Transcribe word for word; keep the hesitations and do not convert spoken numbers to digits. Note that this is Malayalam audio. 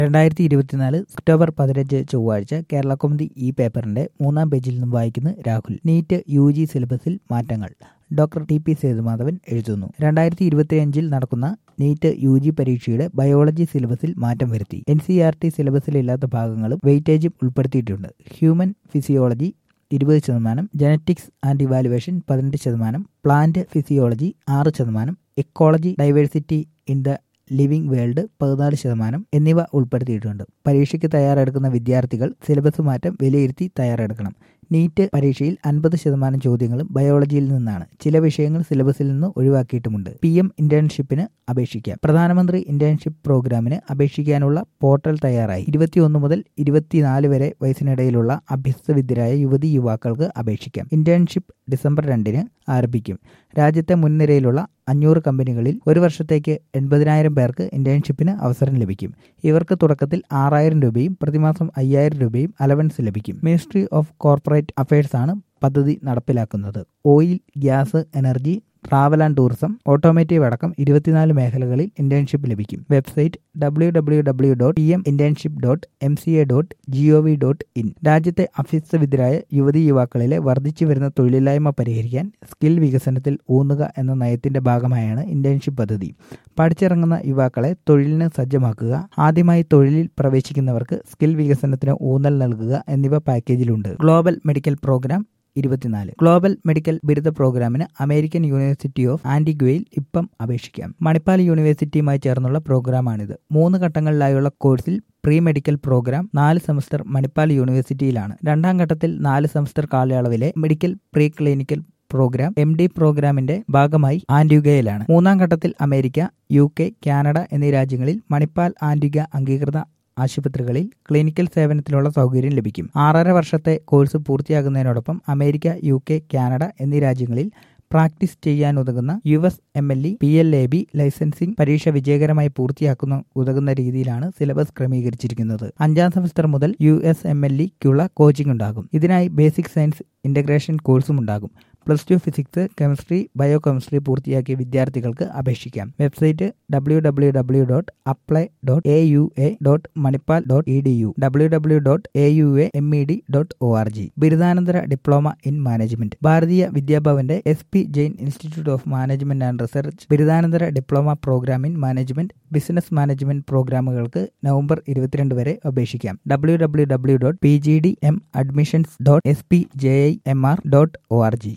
രണ്ടായിരത്തി ഇരുപത്തിനാല് ഒക്ടോബർ പതിനഞ്ച് ചൊവ്വാഴ്ച കേരളകൗമുദി ഈ പേപ്പറിന്റെ മൂന്നാം പേജിൽ നിന്നും വായിക്കുന്നു രാഹുൽ. നീറ്റ് യു ജി സിലബസിൽ മാറ്റങ്ങൾ. ഡോക്ടർ ടി പി സേതുമാധവൻ എഴുതുന്നു. രണ്ടായിരത്തി ഇരുപത്തിയഞ്ചിൽ നടക്കുന്ന നീറ്റ് യു ജി പരീക്ഷയുടെ ബയോളജി സിലബസിൽ മാറ്റം വരുത്തി. എൻ സി ആർ ടി സിലബസിലില്ലാത്ത ഭാഗങ്ങളും വെയിറ്റേജും ഉൾപ്പെടുത്തിയിട്ടുണ്ട്. ഹ്യൂമൻ ഫിസിയോളജി ഇരുപത് ശതമാനം, ജനറ്റിക്സ് ആൻഡ് ഇവാലുവേഷൻ പതിനെട്ട് ശതമാനം, പ്ലാന്റ് ഫിസിയോളജി ആറ് ശതമാനം, ecology diversity in the living world പതിനാല് ശതമാനം എന്നിവ ഉൾപ്പെടുത്തിയിട്ടുണ്ട്. പരീക്ഷയ്ക്ക് തയ്യാറെടുക്കുന്ന വിദ്യാർത്ഥികൾ സിലബസ് മാറ്റം വിലയിരുത്തി തയ്യാറെടുക്കണം. നീറ്റ് പരീക്ഷയിൽ അൻപത് ശതമാനം ചോദ്യങ്ങളും ബയോളജിയിൽ നിന്നാണ്. ചില വിഷയങ്ങൾ സിലബസിൽ നിന്ന് ഒഴിവാക്കിയിട്ടുമുണ്ട്. പി എം ഇന്റേൺഷിപ്പിന് അപേക്ഷിക്കാം. പ്രധാനമന്ത്രി ഇന്റേൺഷിപ്പ് പ്രോഗ്രാമിന് അപേക്ഷിക്കാനുള്ള പോർട്ടൽ തയ്യാറായി. ഇരുപത്തിയൊന്ന് മുതൽ ഇരുപത്തിനാല് വരെ വയസ്സിനിടയിലുള്ള അഭ്യസ്തവിദ്യരായ യുവതി യുവാക്കൾക്ക് അപേക്ഷിക്കാം. ഇന്റേൺഷിപ്പ് ഡിസംബർ രണ്ടിന് ആരംഭിക്കും. രാജ്യത്തെ മുൻനിരയിലുള്ള അഞ്ഞൂറ് കമ്പനികളിൽ ഒരു വർഷത്തേക്ക് എൺപതിനായിരം പേർക്ക് ഇന്റേൺഷിപ്പിന് അവസരം ലഭിക്കും. ഇവർക്ക് തുടക്കത്തിൽ ആറായിരം രൂപയും പ്രതിമാസം അയ്യായിരം രൂപയും അലവൻസ് ലഭിക്കും. മിനിസ്ട്രി ഓഫ് കോർപ്പറേറ്റ് അഫയേഴ്സ് ആണ് പദ്ധതി നടപ്പിലാക്കുന്നത്. Oil, gas, energy, travel and tourism, automotive അടക്കം ഇരുപത്തിനാല് മേഖലകളിൽ ഇന്റേൺഷിപ്പ് ലഭിക്കും. Website W W W dot P M internship dot M C A dot G O V dot in. രാജ്യത്തെ അഭ്യസ്തവിദ്യരായ യുവതി യുവാക്കളിലെ വർദ്ധിച്ചു വരുന്ന തൊഴിലില്ലായ്മ പരിഹരിക്കാൻ സ്കിൽ വികസനത്തിൽ ഊന്നുക എന്ന നയത്തിന്റെ ഭാഗമായാണ് ഇന്റേൺഷിപ്പ് പദ്ധതി. പഠിച്ചിറങ്ങുന്ന യുവാക്കളെ തൊഴിലിന് സജ്ജമാക്കുക, ആദ്യമായി തൊഴിലിൽ പ്രവേശിക്കുന്നവർക്ക് സ്കിൽ വികസനത്തിന് ഊന്നൽ നൽകുക എന്നിവ പാക്കേജിലുണ്ട്. ഗ്ലോബൽ മെഡിക്കൽ പ്രോഗ്രാം ഇരുപത്തിനാല്. ഗ്ലോബൽ മെഡിക്കൽ ബിരുദ പ്രോഗ്രാമിന് അമേരിക്കൻ യൂണിവേഴ്സിറ്റി ഓഫ് ആന്റിഗ്വയിൽ ഇപ്പം അപേക്ഷിക്കാം. മണിപ്പാൽ യൂണിവേഴ്സിറ്റിയുമായി ചേർന്നുള്ള പ്രോഗ്രാമാണിത്. മൂന്ന് ഘട്ടങ്ങളിലായുള്ള കോഴ്സിൽ പ്രീ മെഡിക്കൽ പ്രോഗ്രാം നാല് സെമസ്റ്റർ മണിപ്പാൽ യൂണിവേഴ്സിറ്റിയിലാണ്. രണ്ടാം ഘട്ടത്തിൽ നാല് സെമസ്റ്റർ കാലയളവിലെ medical pre clinical program M D പ്രോഗ്രാമിന്റെ ഭാഗമായി ആന്റിഗ്വയിലാണ്. മൂന്നാം ഘട്ടത്തിൽ അമേരിക്ക, യു കെ, കാനഡ എന്നീ രാജ്യങ്ങളിൽ മണിപ്പാൽ ആന്റിഗ്വ അംഗീകൃത ആശുപത്രികളിൽ ക്ലിനിക്കൽ സേവനത്തിനുള്ള സൗകര്യം ലഭിക്കും. ആറര വർഷത്തെ കോഴ്സ് പൂർത്തിയാകുന്നതിനോടൊപ്പം അമേരിക്ക, യു കെ, കാനഡ എന്നീ രാജ്യങ്ങളിൽ പ്രാക്ടീസ് ചെയ്യാനുതകുന്ന U S M L E, P L A B licensing പരീക്ഷ വിജയകരമായി പൂർത്തിയാക്കുന്ന ഉതകുന്ന രീതിയിലാണ് സിലബസ് ക്രമീകരിച്ചിരിക്കുന്നത്. അഞ്ചാം സെമസ്റ്റർ മുതൽ യു എസ് എം എൽ ഇക്കുള്ള കോച്ചിംഗ് ഉണ്ടാകും. ഇതിനായി ബേസിക് സയൻസ് ഇന്റഗ്രേഷൻ കോഴ്സും ഉണ്ടാകും. Plus two physics, chemistry, bio chemistry പൂർത്തിയാക്കിയ വിദ്യാർത്ഥികൾക്ക് അപേക്ഷിക്കാം. Website W W W dot apply dot A U A dot Manipal dot E D U, W W dot A U A M E D dot O R G. ബിരുദാനന്തര ഡിപ്ലോമ ഇൻ മാനേജ്മെന്റ്. ഭാരതീയ വിദ്യാഭവന്റെ S P Jain institute of management and research ബിരുദാനന്തര diploma program in management, business management പ്രോഗ്രാമുകൾക്ക് നവംബർ ഇരുപത്തിരണ്ട് വരെ അപേക്ഷിക്കാം. W W W dot P G D M admissions dot S P J I M R dot O R G.